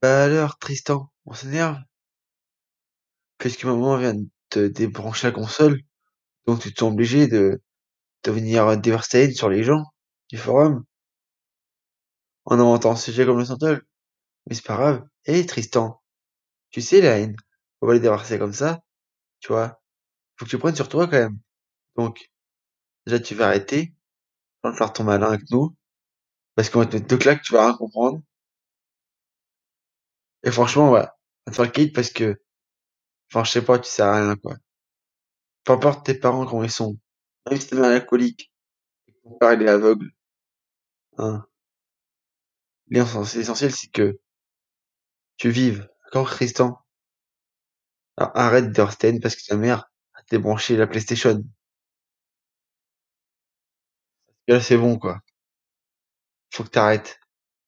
Bah alors, Tristan, on s'énerve? Puisque maman vient de te débrancher la console, donc tu te sens obligé de venir déverser sur les gens du forum en inventant un sujet comme le Santol. Mais c'est pas grave. Hé Tristan, tu sais la haine, faut pas les déverser comme ça, tu vois. Faut que tu prennes sur toi quand même. Donc, déjà tu vas arrêter, sans faire ton malin avec nous, parce qu'on va te mettre deux claques, tu vas rien comprendre. Et franchement, on va te faire le caïd parce que, enfin je sais pas, tu sers à rien quoi. Peu importe tes parents comment ils sont, même si t'es un alcoolique, ton père il est aveugle, hein. L'essentiel c'est que tu vives. D'accord, Tristan? Alors, arrête d'Hearthstone parce que ta mère a débranché la PlayStation. Et là, c'est bon, quoi. Faut que t'arrêtes.